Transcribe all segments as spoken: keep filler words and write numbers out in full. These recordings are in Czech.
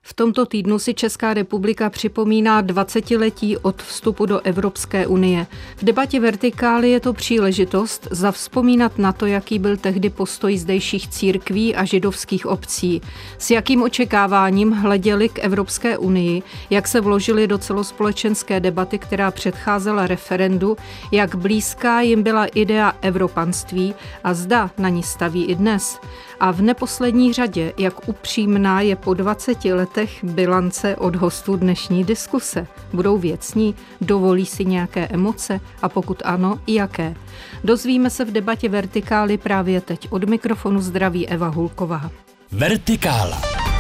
V tomto týdnu si Česká republika připomíná dvacetiletí od vstupu do Evropské unie. V debatě Vertikály je to příležitost zavzpomínat na to, jaký byl tehdy postoj zdejších církví a židovských obcí. S jakým očekáváním hleděli k Evropské unii, jak se vložili do celospolečenské debaty, která předcházela referendu, jak blízká jim byla idea evropanství a zda na ní staví i dnes. A v neposlední řadě, jak upřímná je po dvaceti letech bilance od hostů dnešní diskuse. Budou věcní, dovolí si nějaké emoce a pokud ano, jaké? Dozvíme se v debatě Vertikály právě teď. Od mikrofonu zdraví Eva Hulková. Vertikála.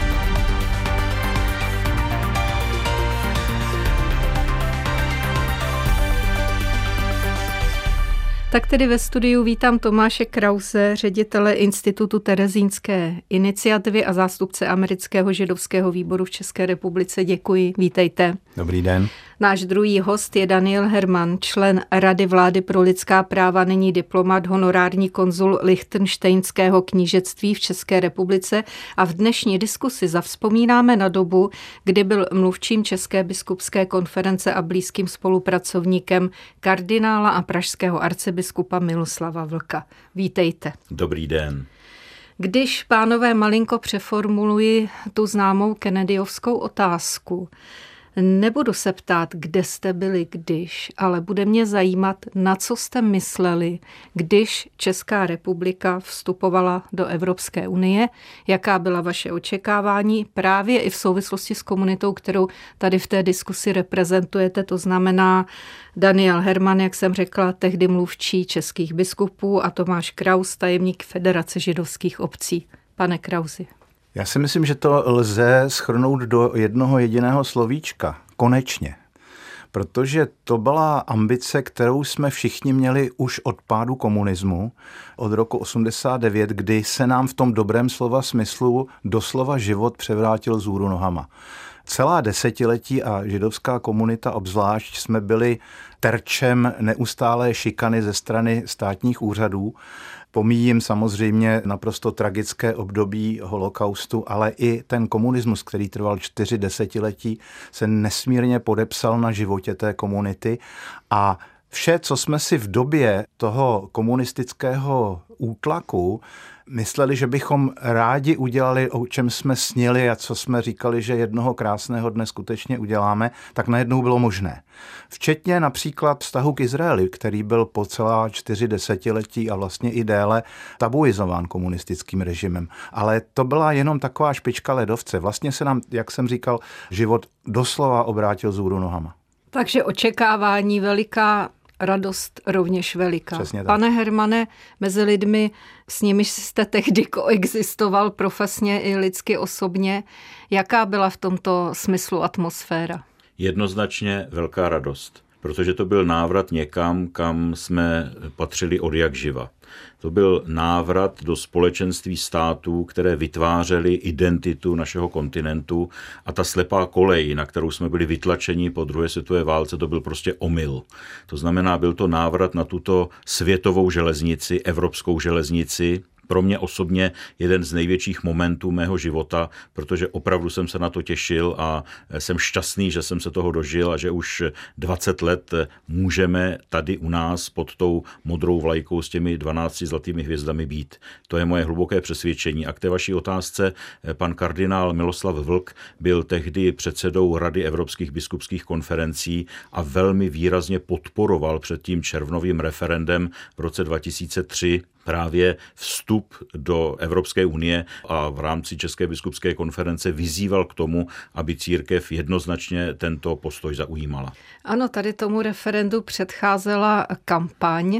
Tak tedy ve studiu vítám Tomáše Krause, ředitele Institutu Terezínské iniciativy a zástupce Amerického židovského výboru v České republice. Děkuji, vítejte. Dobrý den. Náš druhý host je Daniel Herman, člen Rady vlády pro lidská práva, nyní diplomat, honorární konzul Lichtenštejnského knížectví v České republice a v dnešní diskusi zavzpomínáme na dobu, kdy byl mluvčím České biskupské konference a blízkým spolupracovníkem kardinála a pražského arcibiskupa Miloslava Vlka. Vítejte. Dobrý den. Když, pánové, malinko přeformuluji tu známou Kennedyovskou otázku, nebudu se ptát, kde jste byli když, ale bude mě zajímat, na co jste mysleli, když Česká republika vstupovala do Evropské unie, jaká byla vaše očekávání právě i v souvislosti s komunitou, kterou tady v té diskusi reprezentujete, to znamená Daniel Herman, jak jsem řekla, tehdy mluvčí českých biskupů a Tomáš Kraus, tajemník Federace židovských obcí. Pane Krausi. Já si myslím, že to lze shrnout do jednoho jediného slovíčka. Konečně. Protože to byla ambice, kterou jsme všichni měli už od pádu komunismu, od roku osmdesát devět, kdy se nám v tom dobrém slova smyslu doslova život převrátil vzhůru nohama. Celá desetiletí a židovská komunita obzvlášť jsme byli terčem neustálé šikany ze strany státních úřadů. Pomíjím samozřejmě naprosto tragické období holokaustu, ale i ten komunismus, který trval čtyři desetiletí, se nesmírně podepsal na životě té komunity a vše, co jsme si v době toho komunistického útlaku mysleli, že bychom rádi udělali, o čem jsme snili a co jsme říkali, že jednoho krásného dne skutečně uděláme, tak najednou bylo možné. Včetně například vztahu k Izraeli, který byl po celá čtyři desetiletí a vlastně i déle tabuizován komunistickým režimem. Ale to byla jenom taková špička ledovce. Vlastně se nám, jak jsem říkal, život doslova obrátil vzhůru nohama. Takže očekávání veliká, radost rovněž veliká. Pane Hermane, mezi lidmi, s nimiž jste tehdy koexistoval profesně i lidsky osobně, jaká byla v tomto smyslu atmosféra? Jednoznačně velká radost, protože to byl návrat někam, kam jsme patřili od jak živa. To byl návrat do společenství států, které vytvářely identitu našeho kontinentu a ta slepá kolej, na kterou jsme byli vytlačeni po druhé světové válce, to byl prostě omyl. To znamená, byl to návrat na tuto světovou železnici, evropskou železnici, pro mě osobně jeden z největších momentů mého života, protože opravdu jsem se na to těšil a jsem šťastný, že jsem se toho dožil a že už dvacet let můžeme tady u nás pod tou modrou vlajkou s těmi dvanácti zlatými hvězdami být. To je moje hluboké přesvědčení. A k té vaší otázce, pan kardinál Miloslav Vlk byl tehdy předsedou Rady evropských biskupských konferencí a velmi výrazně podporoval před tím červnovým referendem v roce dva tisíce tři právě vstup do Evropské unie a v rámci České biskupské konference vyzýval k tomu, aby církev jednoznačně tento postoj zaujímala. Ano, tady tomu referendu předcházela kampaň.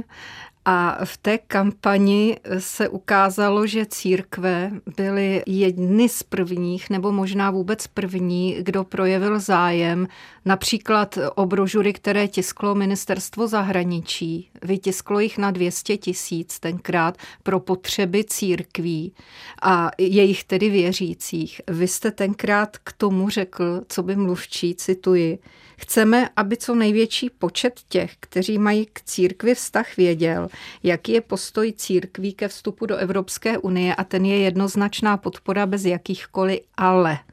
A v té kampani se ukázalo, že církve byly jedny z prvních, nebo možná vůbec první, kdo projevil zájem. Například o brožury, které tisklo ministerstvo zahraničí. Vytisklo jich na dvě stě tisíc tenkrát pro potřeby církví a jejich tedy věřících. Vy jste tenkrát k tomu řekl, co by mluvčí, cituji, chceme, aby co největší počet těch, kteří mají k církvi vztah, věděl, jaký je postoj církví ke vstupu do Evropské unie a ten je jednoznačná podpora bez jakýchkoliv ale.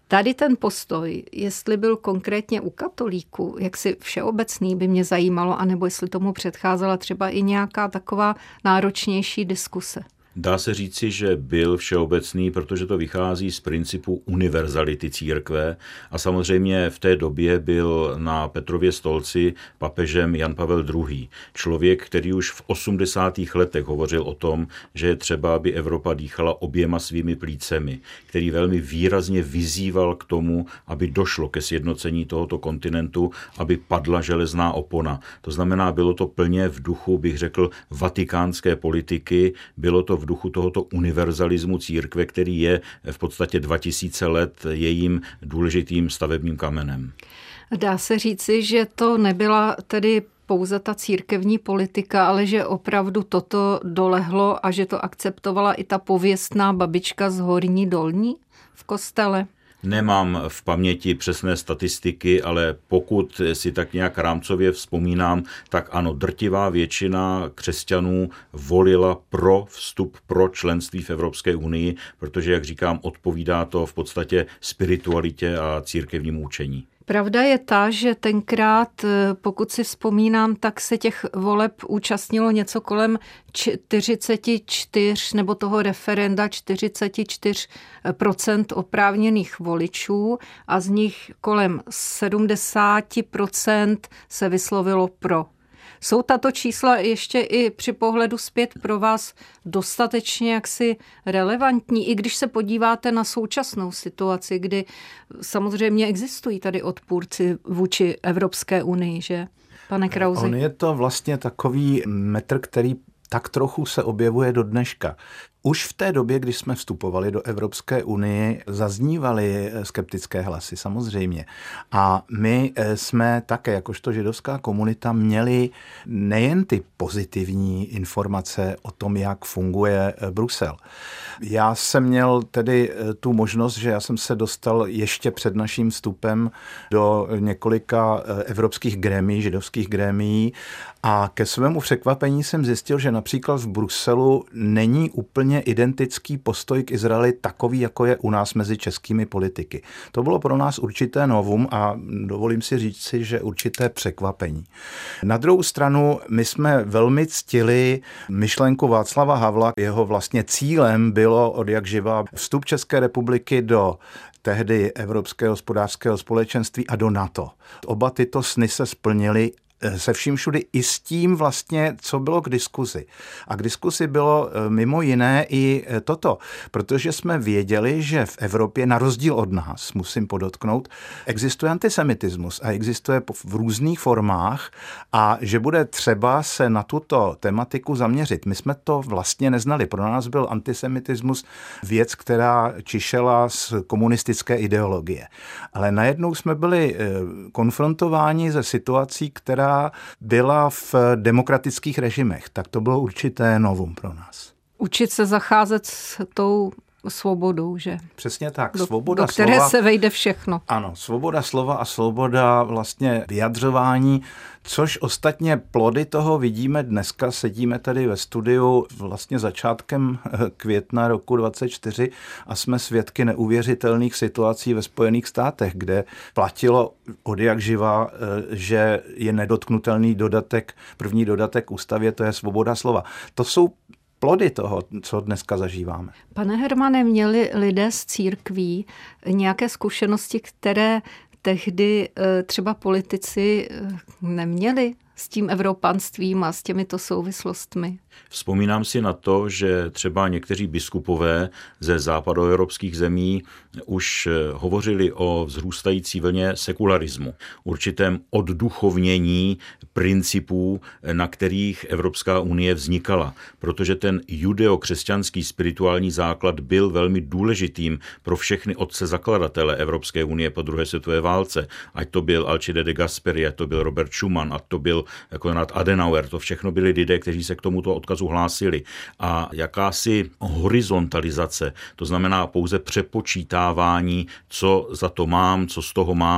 Tady ten postoj, jestli byl konkrétně u katolíků, jaksi všeobecný, by mě zajímalo, anebo jestli tomu předcházela třeba i nějaká taková náročnější diskuse. Dá se říci, že byl všeobecný, protože to vychází z principu univerzality církve a samozřejmě v té době byl na Petrově stolci papežem Jan Pavel druhý. Člověk, který už v osmdesátých letech hovořil o tom, že je třeba, aby Evropa dýchala oběma svými plícemi, který velmi výrazně vyzýval k tomu, aby došlo ke sjednocení tohoto kontinentu, aby padla železná opona. To znamená, bylo to plně v duchu, bych řekl, vatikánské politiky, bylo to v duchu tohoto univerzalismu církve, který je v podstatě dva tisíce let jejím důležitým stavebním kamenem. Dá se říci, že to nebyla tedy pouze ta církevní politika, ale že opravdu toto dolehlo a že to akceptovala i ta pověstná babička z Horní Dolní v kostele? Nemám v paměti přesné statistiky, ale pokud si tak nějak rámcově vzpomínám, tak ano, drtivá většina křesťanů volila pro vstup, pro členství v Evropské unii, protože, jak říkám, odpovídá to v podstatě spiritualitě a církevnímu učení. Pravda je ta, že tenkrát, pokud si vzpomínám, tak se těch voleb účastnilo něco kolem čtyřicet čtyři nebo toho referenda čtyřicet čtyři procent oprávněných voličů a z nich kolem sedmdesát procent se vyslovilo pro. Jsou tato čísla ještě i při pohledu zpět pro vás dostatečně jaksi relevantní, i když se podíváte na současnou situaci, kdy samozřejmě existují tady odpůrci vůči Evropské unii, že, pane Krausi? On je to vlastně takový metr, který tak trochu se objevuje do dneška. Už v té době, když jsme vstupovali do Evropské unie, zaznívaly skeptické hlasy, samozřejmě. A my jsme také, jakožto židovská komunita, měli nejen ty pozitivní informace o tom, jak funguje Brusel. Já jsem měl tedy tu možnost, že já jsem se dostal ještě před naším vstupem do několika evropských grémií, židovských grémií, a ke svému překvapení jsem zjistil, že například v Bruselu není úplně identický postoj k Izraeli takový, jako je u nás mezi českými politiky. To bylo pro nás určité novum a dovolím si říct si, že určité překvapení. Na druhou stranu my jsme velmi ctili myšlenku Václava Havla. Jeho vlastně cílem bylo odjakživa vstup České republiky do tehdy Evropského hospodářského společenství a do NATO. Oba tyto sny se splnily se vším všudy i s tím vlastně, co bylo k diskuzi. A k diskuzi bylo mimo jiné i toto, protože jsme věděli, že v Evropě, na rozdíl od nás, musím podotknout, existuje antisemitismus a existuje v různých formách a že bude třeba se na tuto tematiku zaměřit. My jsme to vlastně neznali. Pro nás byl antisemitismus věc, která čišela z komunistické ideologie. Ale najednou jsme byli konfrontováni se situací, která byla v demokratických režimech. Tak to bylo určité novum pro nás. Učit se zacházet s tou svobodou, že? Přesně tak. Do, svoboda do které slova, se vejde všechno. Ano, svoboda slova a svoboda vlastně vyjadřování, což ostatně plody toho vidíme dneska. Sedíme tady ve studiu vlastně začátkem května roku dvacet čtyři a jsme svědky neuvěřitelných situací ve Spojených státech, kde platilo odjakživa, že je nedotknutelný dodatek, první dodatek ústavě, to je svoboda slova. To jsou plody toho, co dneska zažíváme. Pane Hermane, měli lidé z církví nějaké zkušenosti, které tehdy třeba politici neměli s tím evropanstvím a s těmito souvislostmi? Vzpomínám si na to, že třeba někteří biskupové ze západoevropských zemí už hovořili o vzrůstající vlně sekularismu, určitém odduchovnění principů, na kterých Evropská unie vznikala, protože ten judeokřesťanský spirituální základ byl velmi důležitým pro všechny otce zakladatele Evropské unie po druhé světové válce, ať to byl Alcide de Gasperi, ať to byl Robert Schuman, ať to byl Konrad Adenauer, to všechno byli lidé, kteří se k tomuto odkazu hlásili. A jakási horizontalizace, to znamená pouze přepočítávání, co za to mám, co z toho mám,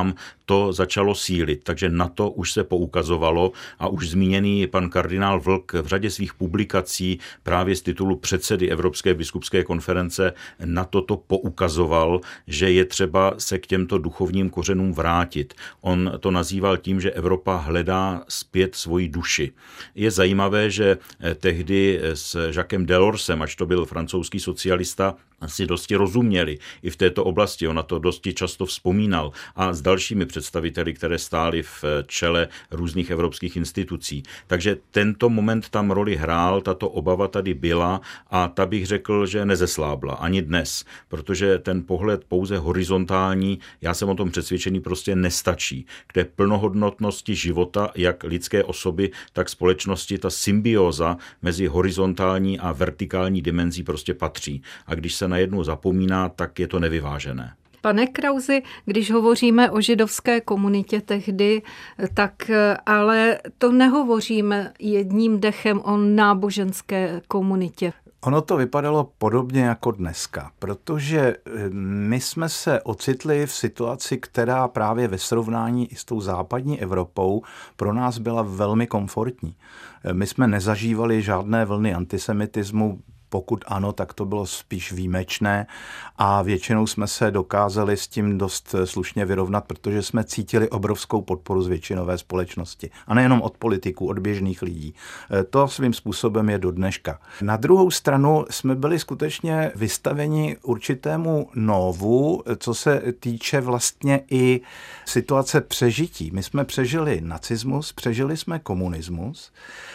to začalo sílit. Takže na to už se poukazovalo a už zmíněný pan kardinál Vlk v řadě svých publikací právě z titulu předsedy Evropské biskupské konference na toto poukazoval, že je třeba se k těmto duchovním kořenům vrátit. On to nazýval tím, že Evropa hledá zpět svoji duši. Je zajímavé, že tehdy s Jacquesem Delorsem, ač to byl francouzský socialista, si dosti rozuměli i v této oblasti. Ona to dosti často vzpomínal a s dalšími představiteli, které stály v čele různých evropských institucí. Takže tento moment tam roli hrál, tato obava tady byla a ta bych řekl, že nezeslábla ani dnes, protože ten pohled pouze horizontální, já jsem o tom přesvědčený, prostě nestačí. K té plnohodnotnosti života, jak lidské osoby, tak společnosti, ta symbióza mezi horizontální a vertikální dimenzí prostě patří. A když se na jednu zapomíná, tak je to nevyvážené. Pane Krausi, když hovoříme o židovské komunitě tehdy, tak ale to nehovoříme jedním dechem o náboženské komunitě. Ono to vypadalo podobně jako dneska, protože my jsme se ocitli v situaci, která právě ve srovnání i s tou západní Evropou pro nás byla velmi komfortní. My jsme nezažívali žádné vlny antisemitismu, pokud ano, tak to bylo spíš výjimečné a většinou jsme se dokázali s tím dost slušně vyrovnat, protože jsme cítili obrovskou podporu z většinové společnosti. A nejenom od politiků, od běžných lidí. To svým způsobem je do dneška. Na druhou stranu jsme byli skutečně vystaveni určitému novu, co se týče vlastně i situace přežití. My jsme přežili nacismus, přežili jsme komunismus,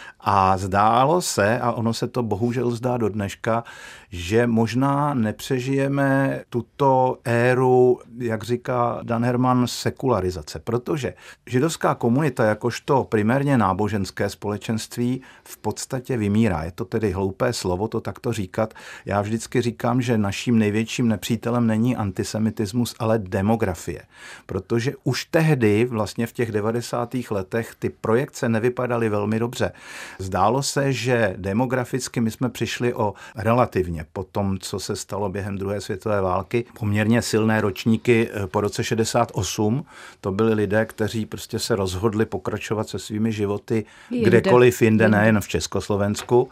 a zdálo se, a ono se to bohužel zdá do dneška, že možná nepřežijeme tuto éru, jak říká Dan Herman, sekularizace, protože židovská komunita jakožto primárně náboženské společenství v podstatě vymírá. Je to tedy hloupé slovo to takto říkat. Já vždycky říkám, že naším největším nepřítelem není antisemitismus, ale demografie. Protože už tehdy, vlastně v těch devadesátých letech, ty projekce nevypadaly velmi dobře. Zdálo se, že demograficky my jsme přišli o relativně po tom, co se stalo během druhé světové války, poměrně silné ročníky po roce šedesát osm. To byli lidé, kteří prostě se rozhodli pokračovat se svými životy jinde. Kdekoliv jinde, nejen v Československu.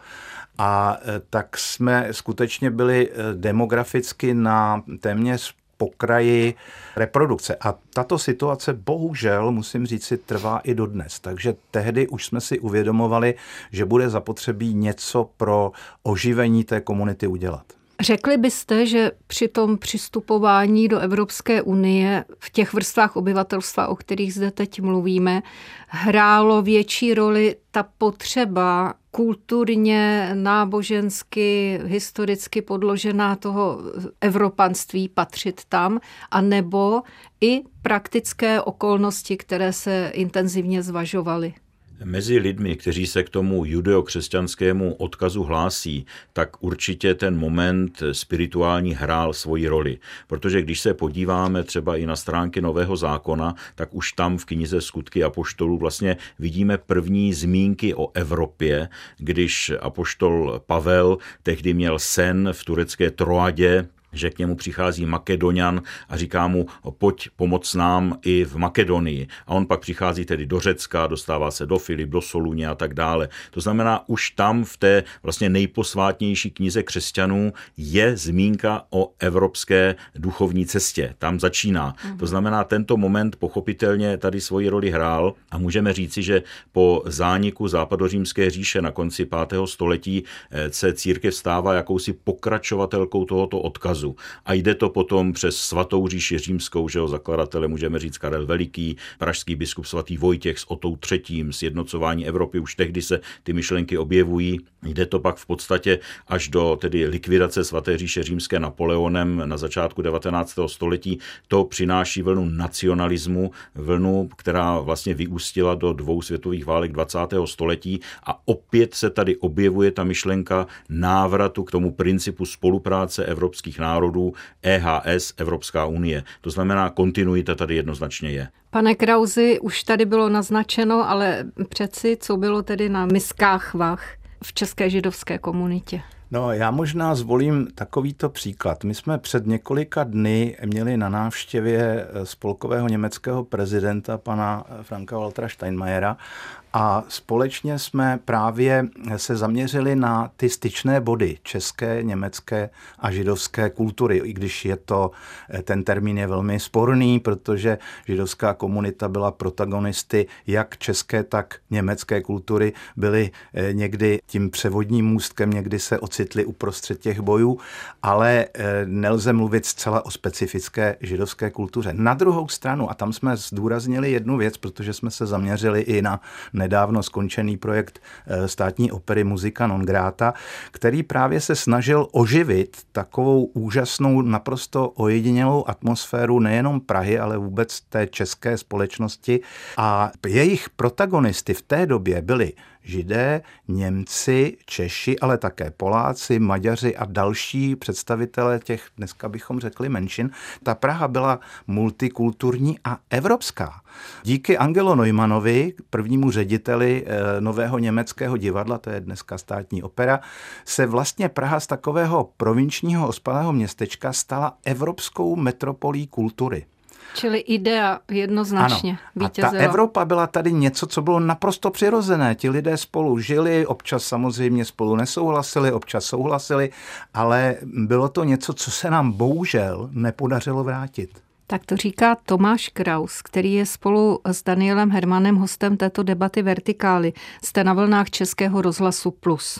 A tak jsme skutečně byli demograficky na téměř pokraji reprodukce. A tato situace bohužel, musím říct si, trvá i dodnes. Takže tehdy už jsme si uvědomovali, že bude zapotřebí něco pro oživení té komunity udělat. Řekli byste, že při tom přistupování do Evropské unie v těch vrstvách obyvatelstva, o kterých zde teď mluvíme, hrálo větší roli ta potřeba kulturně, nábožensky, historicky podložená toho evropanství patřit tam, anebo i praktické okolnosti, které se intenzivně zvažovaly? Mezi lidmi, kteří se k tomu judeokřesťanskému odkazu hlásí, tak určitě ten moment spirituální hrál svoji roli. Protože když se podíváme třeba i na stránky Nového zákona, tak už tam v knize Skutky apoštolů vlastně vidíme první zmínky o Evropě, když apoštol Pavel tehdy měl sen v turecké Troadě, že k němu přichází Makedonian a říká mu, pojď pomoct nám i v Makedonii. A on pak přichází tedy do Řecka, dostává se do Filip, do Soluně a tak dále. To znamená, už tam v té vlastně nejposvátnější knize křesťanů je zmínka o evropské duchovní cestě. Tam začíná. Mhm. To znamená, tento moment pochopitelně tady svoji roli hrál a můžeme říci, že po zániku západořímské říše na konci pátého století se církev stává jakousi pokračovatelkou tohoto odkazu. A jde to potom přes svatou říši římskou, že ho zakladatele můžeme říct Karel Veliký, pražský biskup svatý Vojtěch s Otou třetím, sjednocování Evropy, už tehdy se ty myšlenky objevují. Jde to pak v podstatě až do tedy likvidace svaté říše římské Napoleonem na začátku devatenáctého století. To přináší vlnu nacionalismu, vlnu, která vlastně vyústila do dvou světových válek dvacátého století a opět se tady objevuje ta myšlenka návratu k tomu principu spolupráce evropských národů, E H S, Evropská unie. To znamená, kontinuita tady jednoznačně je. Pane Krausi, už tady bylo naznačeno, ale přeci, co bylo tedy na miskách vah v české židovské komunitě? No, já možná zvolím takovýto příklad. My jsme před několika dny měli na návštěvě spolkového německého prezidenta pana Franka Waltera Steinmeiera a společně jsme právě se zaměřili na ty styčné body české, německé a židovské kultury, i když je to, ten termín je velmi sporný, protože židovská komunita byla protagonisty jak české, tak německé kultury, byly někdy tím převodním můstkem, někdy se ocitli uprostřed těch bojů, ale nelze mluvit zcela o specifické židovské kultuře. Na druhou stranu, a tam jsme zdůraznili jednu věc, protože jsme se zaměřili i na nedávno skončený projekt státní opery Musica non grata, který právě se snažil oživit takovou úžasnou, naprosto ojedinělou atmosféru nejenom Prahy, ale vůbec té české společnosti. A jejich protagonisty v té době byli Židé, Němci, Češi, ale také Poláci, Maďaři a další představitelé těch, dneska bychom řekli, menšin. Ta Praha byla multikulturní a evropská. Díky Angelo Neumannovi, prvnímu řediteli nového německého divadla, to je dneska státní opera, se vlastně Praha z takového provinčního ospalého městečka stala evropskou metropolí kultury. Čili idea jednoznačně vítězila. A ta Evropa byla tady něco, co bylo naprosto přirozené. Ti lidé spolu žili, občas samozřejmě spolu nesouhlasili, občas souhlasili, ale bylo to něco, co se nám bohužel nepodařilo vrátit. Tak to říká Tomáš Kraus, který je spolu s Danielem Hermanem hostem této debaty Vertikály. Jste na vlnách Českého rozhlasu Plus.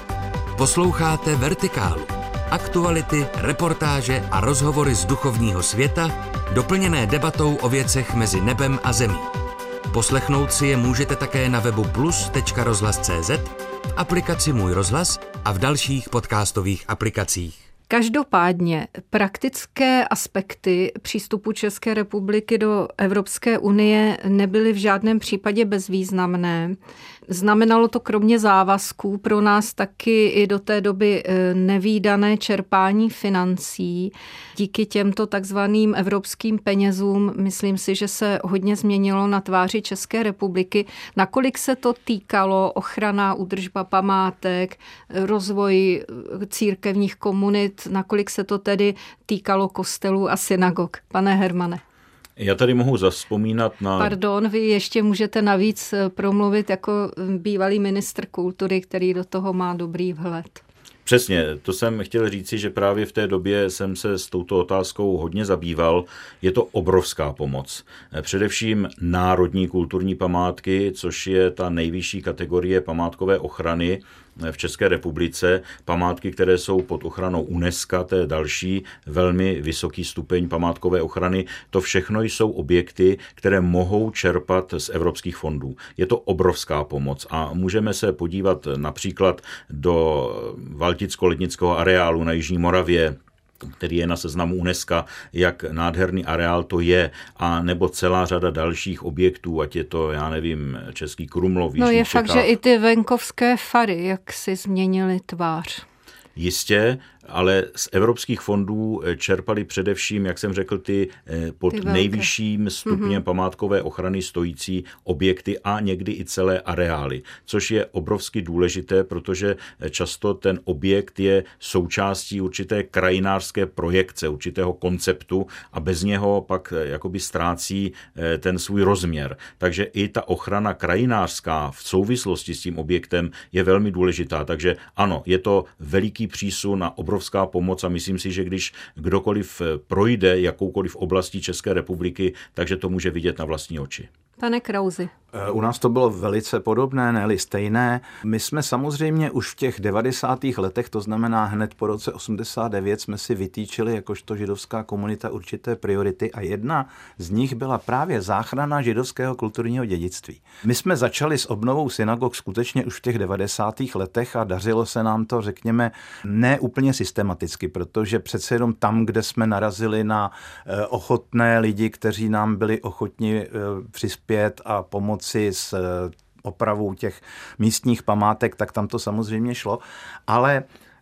Posloucháte Vertikálu. Aktuality, reportáže a rozhovory z duchovního světa, doplněné debatou o věcech mezi nebem a zemí. Poslechnout si je můžete také na webu plus tečka rozhlas tečka cé zet, v aplikaci Můj rozhlas a v dalších podcastových aplikacích. Každopádně praktické aspekty přístupu České republiky do Evropské unie nebyly v žádném případě bezvýznamné. Znamenalo to kromě závazků pro nás taky i do té doby nevídané čerpání financí. Díky těmto takzvaným evropským penězům myslím si, že se hodně změnilo na tváři České republiky. Nakolik se to týkalo ochrana, údržba památek, rozvoj církevních komunit, nakolik se to tedy týkalo kostelů a synagog? Pane Hermane. Já tady mohu zavzpomínat na... Pardon, vy ještě můžete navíc promluvit jako bývalý ministr kultury, který do toho má dobrý vhled. Přesně, to jsem chtěl říci, že právě v té době jsem se s touto otázkou hodně zabýval. Je to obrovská pomoc. Především národní kulturní památky, což je ta nejvyšší kategorie památkové ochrany v České republice. Památky, které jsou pod ochranou UNESCO, to je další velmi vysoký stupeň památkové ochrany. To všechno jsou objekty, které mohou čerpat z evropských fondů. Je to obrovská pomoc a můžeme se podívat například do Valticko-Lednického areálu na Jižní Moravě, který je na seznamu UNESCO, jak nádherný areál to je, a nebo celá řada dalších objektů, ať je to, já nevím, Český Krumlov. No je fakt, že i ty venkovské fary, jak si změnily tvář. Jistě, ale z evropských fondů čerpali především, jak jsem řekl, ty pod ty nejvyšším stupněm mm-hmm. památkové ochrany stojící objekty a někdy i celé areály, což je obrovsky důležité, protože často ten objekt je součástí určité krajinářské projekce, určitého konceptu a bez něho pak jakoby ztrácí ten svůj rozměr. Takže i ta ochrana krajinářská v souvislosti s tím objektem je velmi důležitá. Takže ano, je to veliký přísun na obrovská pomoc a myslím si, že když kdokoliv projde jakoukoliv oblastí České republiky, takže to může vidět na vlastní oči. Pane Krausi. U nás to bylo velice podobné, ne-li stejné. My jsme samozřejmě už v těch devadesátých letech, to znamená hned po roce osmdesát devět, jsme si vytýčili jakožto židovská komunita určité priority a jedna z nich byla právě záchrana židovského kulturního dědictví. My jsme začali s obnovou synagog skutečně už v těch devadesátých letech a dařilo se nám to, řekněme, ne úplně systematicky, protože přece jenom tam, kde jsme narazili na ochotné lidi, kteří nám byli ochotni přispět a pomoci s opravou těch místních památek, tak tam to samozřejmě šlo. Ale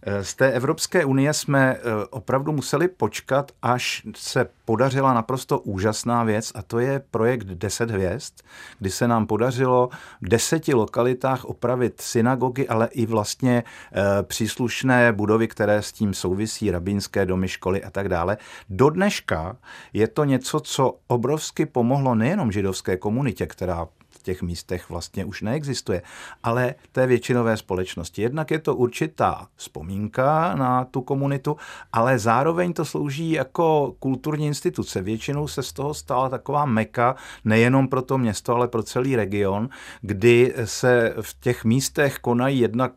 Z té Evropské unie jsme opravdu museli počkat, až se podařila naprosto úžasná věc, a to je projekt Deset hvězd, kdy se nám podařilo v deseti lokalitách opravit synagogy, ale i vlastně příslušné budovy, které s tím souvisí, rabínské domy, školy a tak dále. Do dneška je to něco, co obrovsky pomohlo nejenom židovské komunitě, která v těch místech vlastně už neexistuje, ale té většinové společnosti. Jednak je to určitá vzpomínka na tu komunitu, ale zároveň to slouží jako kulturní instituce. Většinou se z toho stala taková meka, nejenom pro to město, ale pro celý region, kdy se v těch místech konají jednak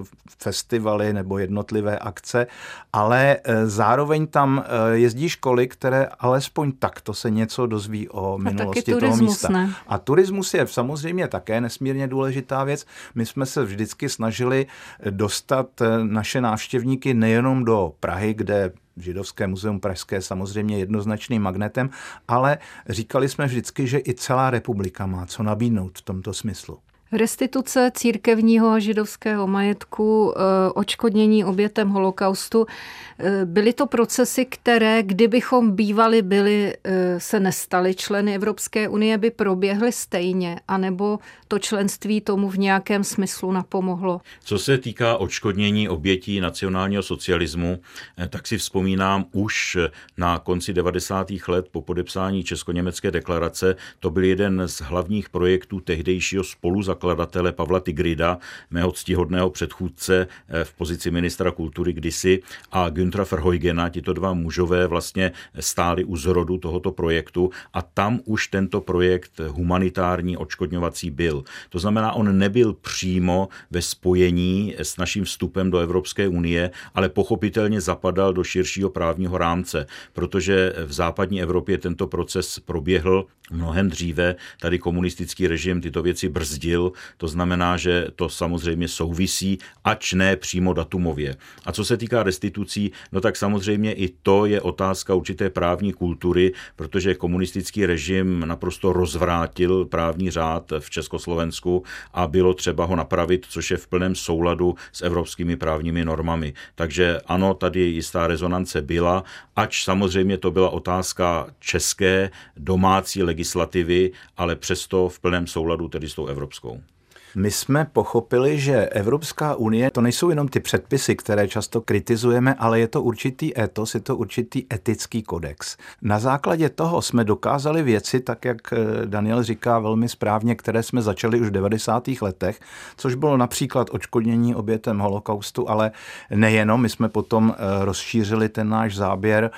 festivaly nebo jednotlivé akce, ale zároveň tam jezdí školy, které alespoň takto se něco dozví o minulosti toho místa. Ne? A turismus je samozřejmě také nesmírně důležitá věc. My jsme se vždycky snažili dostat naše návštěvníky nejenom do Prahy, kde Židovské muzeum pražské je samozřejmě jednoznačným magnetem, ale říkali jsme vždycky, že i celá republika má co nabídnout v tomto smyslu. Restituce církevního a židovského majetku, odškodnění obětem holokaustu, byly to procesy, které, kdybychom bývali byli, se nestali členy Evropské unie, by proběhly stejně, anebo to členství tomu v nějakém smyslu napomohlo? Co se týká odškodnění obětí nacionálního socialismu, tak si vzpomínám už na konci devadesátých let po podepsání Česko-německé deklarace, to byl jeden z hlavních projektů tehdejšího spoluzakladatele Pavla Tigrida, mého ctihodného předchůdce v pozici ministra kultury kdysi, a Günthera Verheugena. Tito dva mužové vlastně stáli u zrodu tohoto projektu a tam už tento projekt humanitární odškodňovací byl. To znamená, on nebyl přímo ve spojení s naším vstupem do Evropské unie, ale pochopitelně zapadal do širšího právního rámce, protože v západní Evropě tento proces proběhl mnohem dříve. Tady komunistický režim tyto věci brzdil, to znamená, že to samozřejmě souvisí, ač ne přímo datumově. A co se týká restitucí, no tak samozřejmě i to je otázka určité právní kultury, protože komunistický režim naprosto rozvrátil právní řád v Československu a bylo třeba ho napravit, což je v plném souladu s evropskými právními normami. Takže ano, tady jistá rezonance byla, ač samozřejmě to byla otázka české domácí legislativy, ale přesto v plném souladu tedy s tou evropskou. My jsme pochopili, že Evropská unie, to nejsou jenom ty předpisy, které často kritizujeme, ale je to určitý etos, je to určitý etický kodex. Na základě toho jsme dokázali věci, tak jak Daniel říká velmi správně, které jsme začali už v devadesátých letech, což bylo například odškodnění obětem holokaustu, ale nejenom, my jsme potom rozšířili ten náš záběr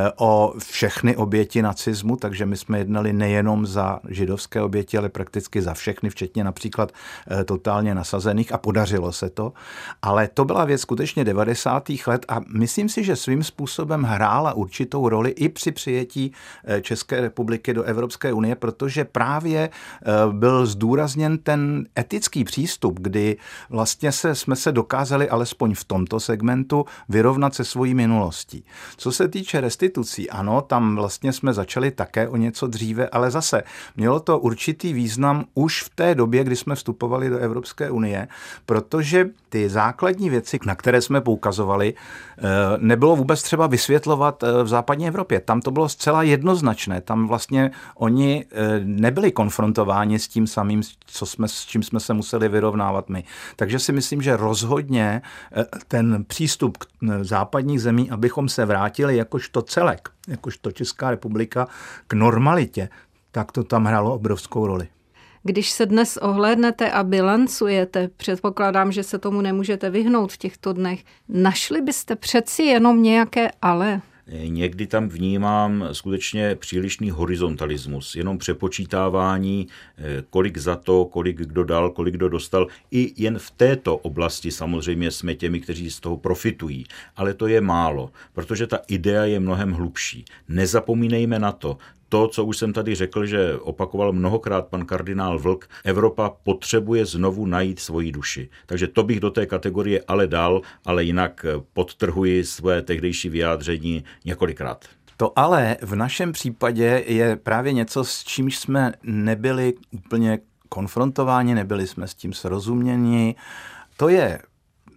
o všechny oběti nacismu, takže my jsme jednali nejenom za židovské oběti, ale prakticky za všechny, včetně například totálně nasazených, a podařilo se to. Ale to byla věc skutečně devadesátých let a myslím si, že svým způsobem hrála určitou roli i při přijetí České republiky do Evropské unie, protože právě byl zdůrazněn ten etický přístup, kdy vlastně se, jsme se dokázali alespoň v tomto segmentu vyrovnat se svojí minulostí. Co se týče restitucí, ano, tam vlastně jsme začali také o něco dříve, ale zase mělo to určitý význam už v té době, kdy jsme vstupovali do Evropské unie, protože ty základní věci, na které jsme poukazovali, nebylo vůbec třeba vysvětlovat v západní Evropě. Tam to bylo zcela jednoznačné. Tam vlastně oni nebyli konfrontováni s tím samým, co jsme, s čím jsme se museli vyrovnávat my. Takže si myslím, že rozhodně ten přístup k západních zemí, abychom se vrátili jakožto celek, jakožto Česká republika k normalitě, tak to tam hrálo obrovskou roli. Když se dnes ohlédnete a bilancujete, předpokládám, že se tomu nemůžete vyhnout v těchto dnech, našli byste přeci jenom nějaké ale? Někdy tam vnímám skutečně přílišný horizontalismus, jenom přepočítávání, kolik za to, kolik kdo dal, kolik kdo dostal. I jen v této oblasti samozřejmě jsme těmi, kteří z toho profitují. Ale to je málo, protože ta idea je mnohem hlubší. Nezapomínejme na to, To, co už jsem tady řekl, že opakoval mnohokrát pan kardinál Vlk, Evropa potřebuje znovu najít svoji duši. Takže to bych do té kategorie ale dal, ale jinak podtrhuji své tehdejší vyjádření několikrát. To ale v našem případě je právě něco, s čímž jsme nebyli úplně konfrontováni, nebyli jsme s tím srozuměni. To je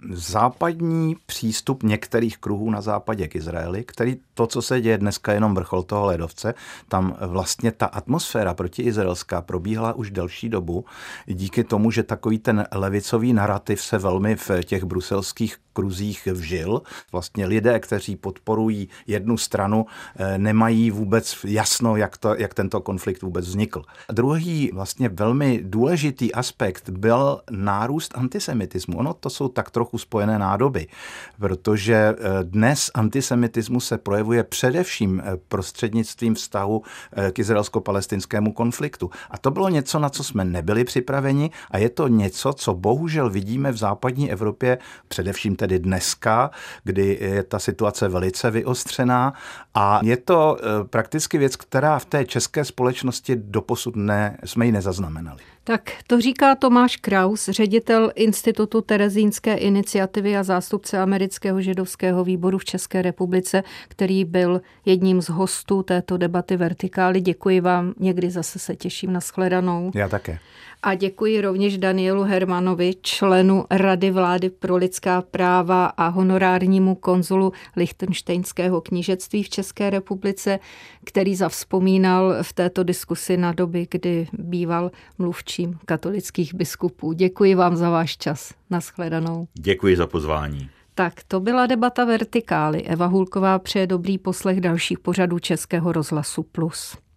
západní přístup některých kruhů na západě k Izraeli, který to, co se děje dneska, jenom vrchol toho ledovce, tam vlastně ta atmosféra protiizraelská probíhala už delší dobu, díky tomu, že takový ten levicový narrativ se velmi v těch bruselských kruzích vžil. Vlastně lidé, kteří podporují jednu stranu, nemají vůbec jasno, jak, to, jak tento konflikt vůbec vznikl. Druhý vlastně velmi důležitý aspekt byl nárůst antisemitismu. Ono to jsou tak trochu spojené nádoby, protože dnes antisemitismus se projevuje především prostřednictvím vztahu k izraelsko-palestinskému konfliktu. A to bylo něco, na co jsme nebyli připraveni a je to něco, co bohužel vidíme v západní Evropě především tedy dneska, kdy je ta situace velice vyostřená a je to prakticky věc, která v té české společnosti doposud ne, jsme ji nezaznamenali. Tak to říká Tomáš Kraus, ředitel Institutu Terezínské iniciativy a zástupce Amerického židovského výboru v České republice, který byl jedním z hostů této debaty Vertikály. Děkuji vám, někdy zase se těším, na shledanou. Já také. A děkuji rovněž Danielu Hermanovi, členu Rady vlády pro lidská práva a honorárnímu konzulu Lichtenštejnského knížectví v České republice, který zavzpomínal v této diskusi na doby, kdy býval mluvčím katolických biskupů. Děkuji vám za váš čas. Nashledanou. Děkuji za pozvání. Tak, to byla debata Vertikály. Eva Hulková přeje dobrý poslech dalších pořadů Českého rozhlasu Plus.